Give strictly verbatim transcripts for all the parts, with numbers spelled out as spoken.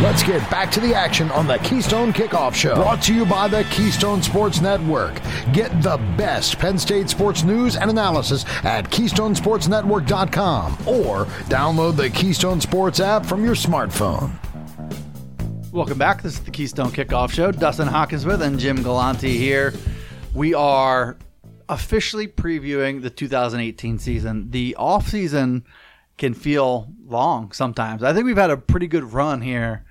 Let's get back to the action on the Keystone Kickoff Show. Brought to you by the Keystone Sports Network. Get the best Penn State sports news and analysis at keystone sports network dot com or download the Keystone Sports app from your smartphone. Welcome back. This is the Keystone Kickoff Show. Dustin Hawkinsmith and Jim Galante here. We are officially previewing the two thousand eighteen season. The offseason can feel long sometimes. I think we've had a pretty good run here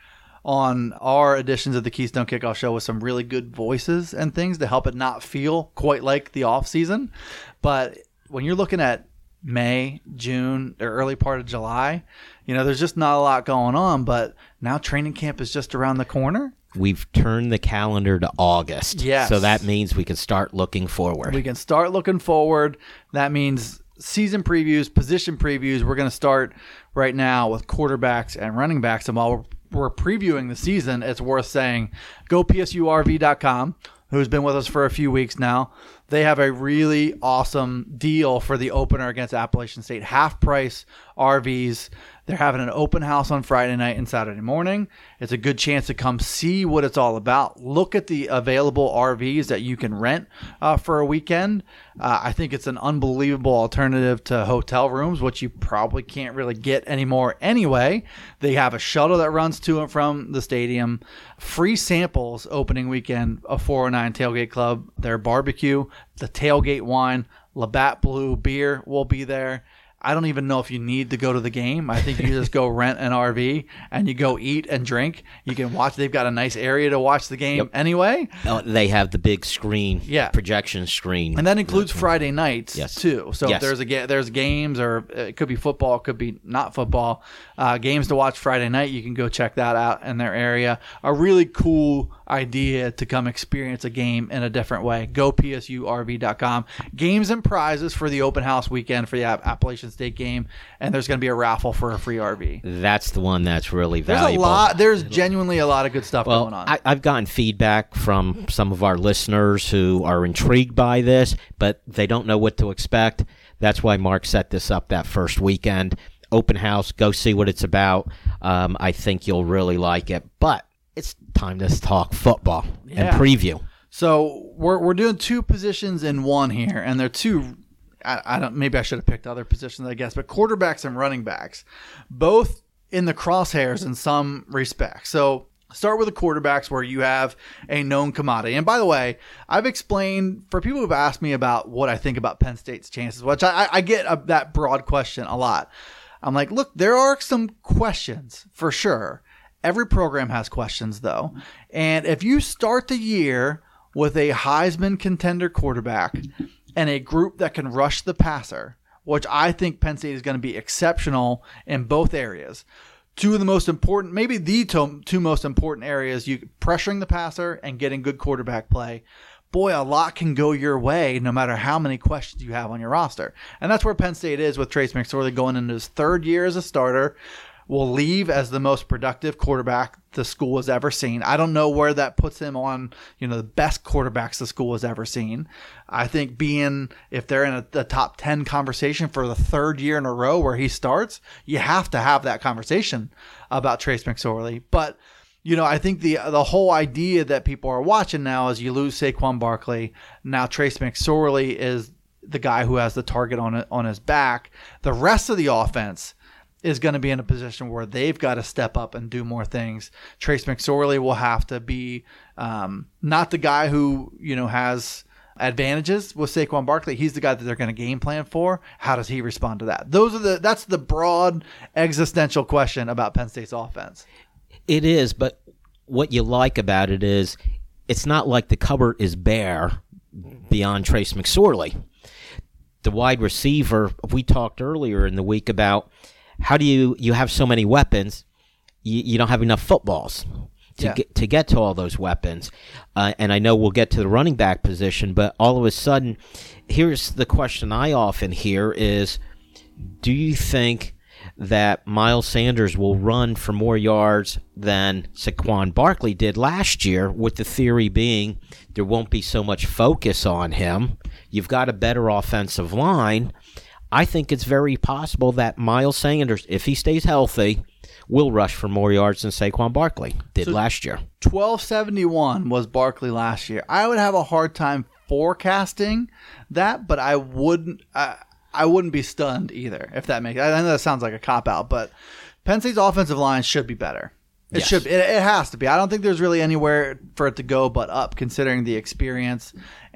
on our editions of the Keystone Kickoff Show with some really good voices and things to help it not feel quite like the off season. But when you're looking at May, June, or early part of July, you know, there's just not a lot going on. But now training camp is just around the corner. We've turned the calendar to August. Yes. So that means we can start looking forward. We can start looking forward. That means season previews, position previews. We're going to start right now with quarterbacks and running backs. And while we're we're previewing the season, it's worth saying go P S U R V dot com, who's been with us for a few weeks now. They have a really awesome deal for the opener against Appalachian State. Half price R Vs. They're having an open house on Friday night and Saturday morning. It's a good chance to come see what it's all about. Look at the available R Vs that you can rent uh, for a weekend. Uh, I think it's an unbelievable alternative to hotel rooms, which you probably can't really get anymore anyway. They have a shuttle that runs to and from the stadium. Free samples opening weekend of four oh nine Tailgate Club. Their barbecue, the tailgate wine, Labatt Blue beer will be there. I don't even know if you need to go to the game. I think you just go rent an R V and you go eat and drink. You can watch. They've got a nice area to watch the game yep. anyway. Oh, they have the big screen, yeah. projection screen. And that includes Friday nights yes. too. So yes. if there's a there's games, or it could be football, it could be not football, uh, games to watch Friday night, you can go check that out in their area. A really cool idea to come experience a game in a different way. Go P S U R V dot com. Games and prizes for the open house weekend for the Appalachian State game, and there's going to be a raffle for a free R V. That's the one that's really there's valuable. A lot, there's genuinely a lot of good stuff well, going on. I, I've gotten feedback from some of our listeners who are intrigued by this, but they don't know what to expect. That's why Mark set this up that first weekend. Open house, go see what it's about. Um, I think you'll really like it. But it's time to talk football yeah. and preview. So we're we're doing two positions in one here, and they're two. I, I don't. Maybe I should have picked other positions, I guess. But quarterbacks and running backs, both in the crosshairs in some respects. So start with the quarterbacks, where you have a known commodity. And by the way, I've explained for people who've asked me about what I think about Penn State's chances, which I, I get a, that broad question a lot. I'm like, look, there are some questions for sure. Every program has questions, though. And if you start the year with a Heisman contender quarterback and a group that can rush the passer, which I think Penn State is going to be exceptional in both areas, two of the most important, maybe the two, two most important areas, you pressuring the passer and getting good quarterback play. Boy, a lot can go your way no matter how many questions you have on your roster. And that's where Penn State is with Trace McSorley going into his third year as a starter. Will leave as the most productive quarterback the school has ever seen. I don't know where that puts him on, you know, the best quarterbacks the school has ever seen. I think being, if they're in a, the top ten conversation for the third year in a row where he starts, you have to have that conversation about Trace McSorley. But, you know, I think the the whole idea that people are watching now is you lose Saquon Barkley. Now Trace McSorley is the guy who has the target on it, on his back. The rest of the offense is going to be in a position where they've got to step up and do more things. Trace McSorley will have to be um, not the guy who, you know, has advantages with Saquon Barkley. He's the guy that they're going to game plan for. How does he respond to that? Those are the that's the broad existential question about Penn State's offense. It is, but what you like about it is it's not like the cupboard is bare beyond Trace McSorley. The wide receiver, we talked earlier in the week about how do you, you have so many weapons, you, you don't have enough footballs to yeah. get to get to all those weapons. Uh, and I know we'll get to the running back position, but all of a sudden, here's the question I often hear is, do you think that Miles Sanders will run for more yards than Saquon Barkley did last year, with the theory being there won't be so much focus on him? You've got a better offensive line. I think it's very possible that Miles Sanders, if he stays healthy, will rush for more yards than Saquon Barkley did So- last year. twelve seventy-one was Barkley last year. I would have a hard time forecasting that, but I wouldn't I, I wouldn't be stunned either, if that makes I know that sounds like a cop-out, but Penn State's offensive line should be better. It Yes. should. It, it has to be. I don't think there's really anywhere for it to go but up, considering the experience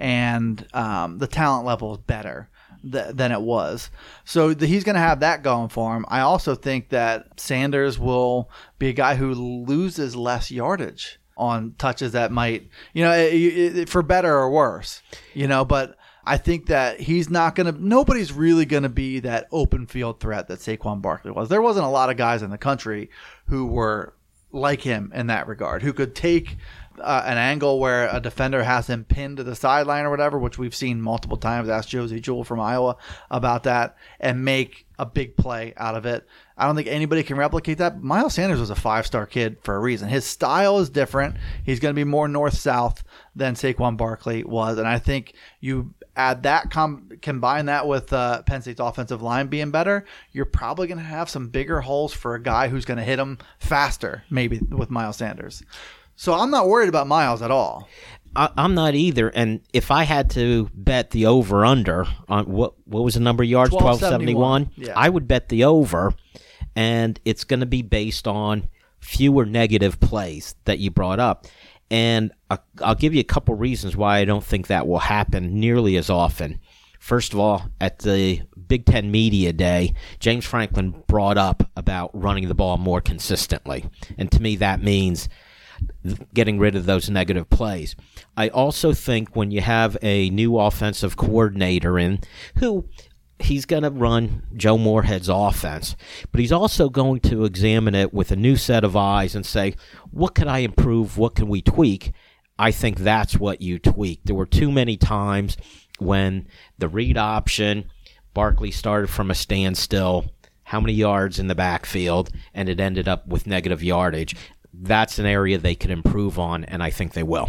and um, the talent level is better th- than it was. So the, he's going to have that going for him. I also think that Sanders will be a guy who loses less yardage on touches that might, you know, it, it, for better or worse, you know, but I think that he's not going to – nobody's really going to be that open field threat that Saquon Barkley was. There wasn't a lot of guys in the country who were like him in that regard, who could take uh, an angle where a defender has him pinned to the sideline or whatever, which we've seen multiple times. Ask Josie Jewell from Iowa about that, and make a big play out of it. I don't think anybody can replicate that. Miles Sanders was a five-star kid for a reason. His style is different. He's going to be more north-south than Saquon Barkley was, and I think you add that, com- combine that with uh, Penn State's offensive line being better, you're probably going to have some bigger holes for a guy who's going to hit him faster, maybe, with Miles Sanders. So I'm not worried about Miles at all. I, I'm not either. And if I had to bet the over-under on what what was the number of yards, twelve seventy-one, Yeah. I would bet the over, and it's going to be based on fewer negative plays that you brought up. And I, I'll give you a couple reasons why I don't think that will happen nearly as often. First of all, at the Big Ten Media Day, James Franklin brought up about running the ball more consistently. And to me, that means getting rid of those negative plays. I also think when you have a new offensive coordinator in who he's going to run Joe Moorhead's offense, but he's also going to examine it with a new set of eyes and say, what can I improve? What can we tweak? I think that's what you tweak. There were too many times when the read option, Barkley started from a standstill, how many yards in the backfield, and it ended up with negative yardage. That's an area they could improve on, and I think they will.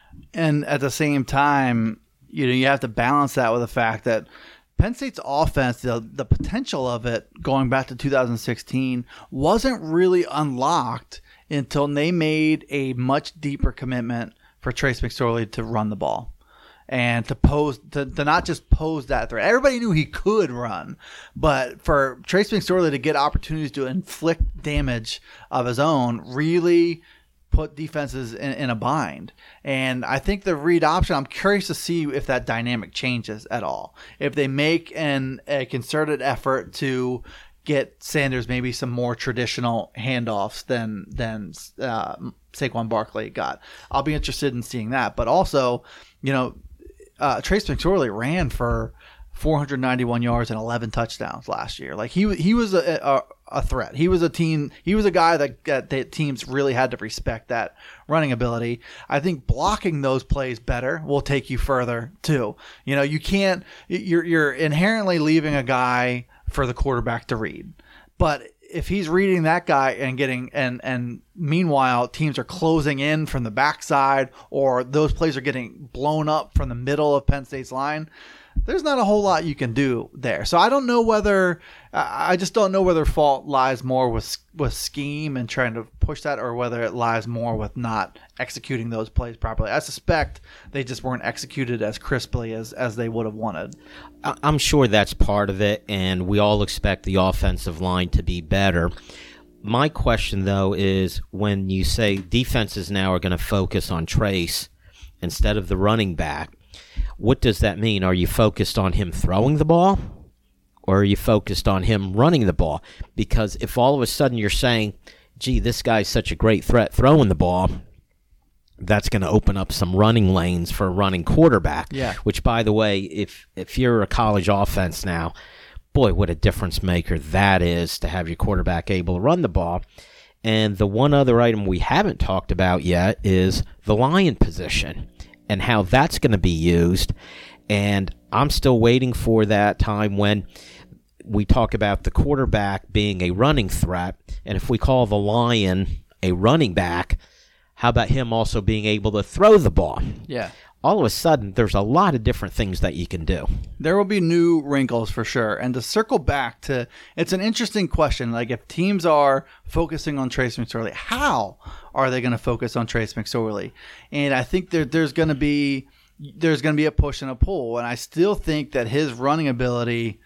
And at the same time, you know, you have to balance that with the fact that Penn State's offense, the, the potential of it going back to two thousand sixteen wasn't really unlocked until they made a much deeper commitment for Trace McSorley to run the ball and to pose, to, to not just pose that threat. Everybody knew he could run, but for Trace McSorley to get opportunities to inflict damage of his own really put defenses in, in a bind. And I think the read option, I'm curious to see if that dynamic changes at all. If they make an a concerted effort to get Sanders maybe some more traditional handoffs than than uh, Saquon Barkley got. I'll be interested in seeing that. But also, you know, uh, Trace McSorley ran for four hundred ninety-one yards and eleven touchdowns last year. Like he he was a, a a threat. He was a team. He was a guy that, that that teams really had to respect that running ability. I think blocking those plays better will take you further too. You know, you can't. You're you're inherently leaving a guy for the quarterback to read, but if he's reading that guy and getting and and meanwhile teams are closing in from the backside or those plays are getting blown up from the middle of Penn State's line, there's not a whole lot you can do there. So I don't know whether I just don't know whether fault lies more with with scheme and trying to push that, or whether it lies more with not executing those plays properly. I suspect they just weren't executed as crisply as, as they would have wanted. I'm sure that's part of it, and we all expect the offensive line to be better. My question, though, is when you say defenses now are going to focus on Trace instead of the running back, what does that mean? Are you focused on him throwing the ball, or are you focused on him running the ball? Because if all of a sudden you're saying, gee, this guy's such a great threat throwing the ball, that's going to open up some running lanes for a running quarterback. Yeah. Which, by the way, if if you're a college offense now, boy, what a difference maker that is to have your quarterback able to run the ball. And the one other item we haven't talked about yet is the lion position and how that's going to be used. And I'm still waiting for that time when we talk about the quarterback being a running threat. And if we call the lion a running back, how about him also being able to throw the ball? Yeah. all of a sudden there's a lot of different things that you can do. There will be new wrinkles for sure. And to circle back to, it's an interesting question. Like if teams are focusing on Trace McSorley, how are they going to focus on Trace McSorley? And I think there, there's going to be there's going to be a push and a pull. And I still think that his running ability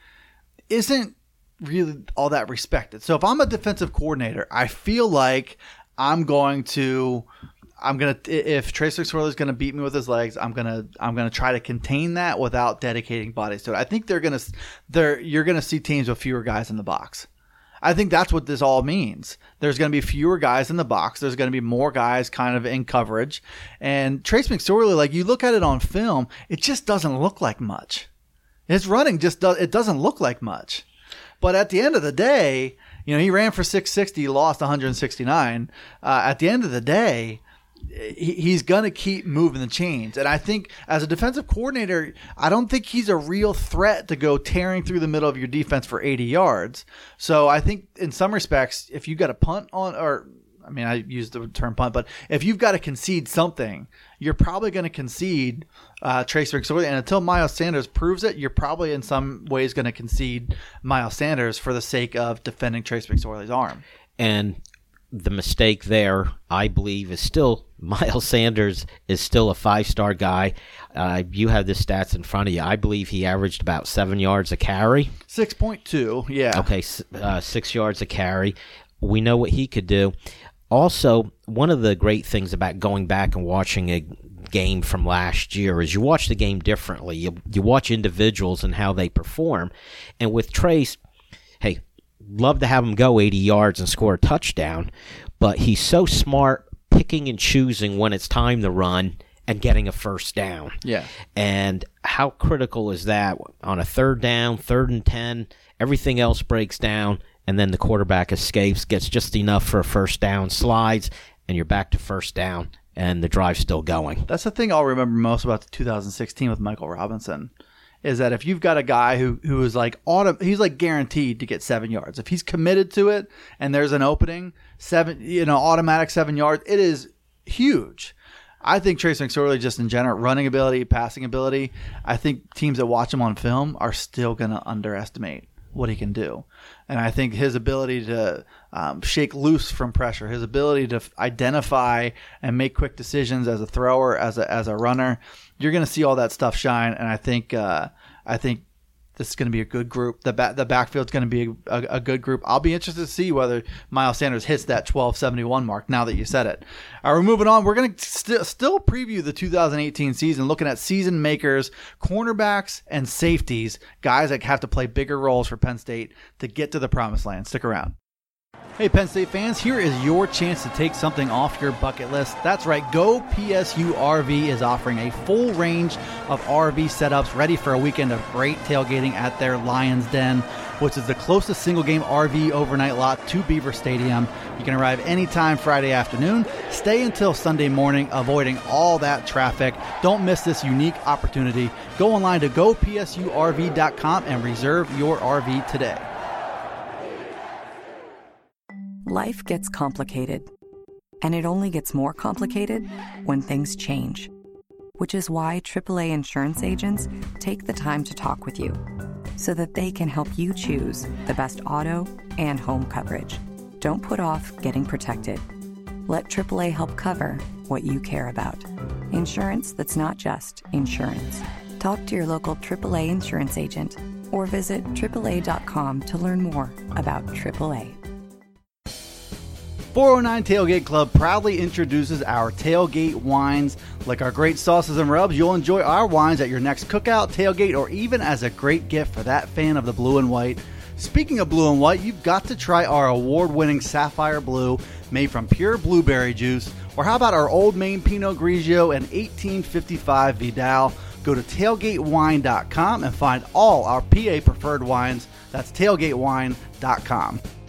isn't really all that respected. So if I'm a defensive coordinator, I feel like I'm going to I'm gonna if Trace McSorley is gonna beat me with his legs, I'm gonna I'm gonna try to contain that without dedicating bodies to it. I think they're gonna they're you're gonna see teams with fewer guys in the box. I think that's what this all means. There's gonna be fewer guys in the box. There's gonna be more guys kind of in coverage. And Trace McSorley, like you look at it on film, it just doesn't look like much. His running just does it doesn't look like much. But at the end of the day, you know, he ran for six sixty, lost one hundred sixty-nine. Uh, at the end of the day, he's going to keep moving the chains. And I think as a defensive coordinator, I don't think he's a real threat to go tearing through the middle of your defense for eighty yards. So I think in some respects, if you got a punt on, or I mean, I use the term punt, but if you've got to concede something, you're probably going to concede uh, Trace McSorley. And until Miles Sanders proves it, you're probably in some ways going to concede Miles Sanders for the sake of defending Trace McSorley's arm. And the mistake there, I believe, is still Miles Sanders is still a five-star guy. Uh, you have the stats in front of you. I believe he averaged about seven yards a carry. six point two, yeah. Okay, uh, six yards a carry. We know what he could do. Also, one of the great things about going back and watching a game from last year is you watch the game differently. You, you watch individuals and how they perform. And with Trace, hey, love to have him go eighty yards and score a touchdown, but he's so smart picking and choosing when it's time to run and getting a first down. Yeah. And how critical is that on a third down, third and ten, everything else breaks down, and then the quarterback escapes, gets just enough for a first down, slides, and you're back to first down, and the drive's still going. That's the thing I'll remember most about the two thousand sixteen with Michael Robinson, is that if you've got a guy who who is like auto, he's like guaranteed to get seven yards. If he's committed to it and there's an opening, seven, you know, automatic seven yards, it is huge. I think Trace McSorley, just in general, running ability, passing ability, I think teams that watch him on film are still going to underestimate what he can do. And I think his ability to um, shake loose from pressure, his ability to f- identify and make quick decisions as a thrower, as a as a runner, you're going to see all that stuff shine. And I think uh, I think this is going to be a good group. The back the backfield's going to be a, a, a good group. I'll be interested to see whether Miles Sanders hits that twelve seventy-one mark now that you said it. All right, we're moving on. We're going to st- still preview the two thousand eighteen season, looking at season makers, cornerbacks, and safeties, guys that have to play bigger roles for Penn State to get to the promised land. Stick around. Hey, Penn State fans, here is your chance to take something off your bucket list. That's right, Go P S U R V is offering a full range of R V setups ready for a weekend of great tailgating at their Lions Den, which is the closest single-game R V overnight lot to Beaver Stadium. You can arrive anytime Friday afternoon, stay until Sunday morning, avoiding all that traffic. Don't miss this unique opportunity. Go online to go P S U R V dot com and reserve your R V today. Life gets complicated, and it only gets more complicated when things change, which is why triple A insurance agents take the time to talk with you so that they can help you choose the best auto and home coverage. Don't put off getting protected. Let triple A help cover what you care about. Insurance that's not just insurance. Talk to your local triple A insurance agent or visit triple A dot com to learn more about triple A. four oh nine Tailgate Club proudly introduces our tailgate wines. Like our great sauces and rubs, you'll enjoy our wines at your next cookout, tailgate, or even as a great gift for that fan of the blue and white. Speaking of blue and white, you've got to try our award-winning Sapphire Blue made from pure blueberry juice. Or how about our Old Maine Pinot Grigio and eighteen fifty-five Vidal? Go to tailgate wine dot com and find all our P A preferred wines. That's tailgate wine dot com.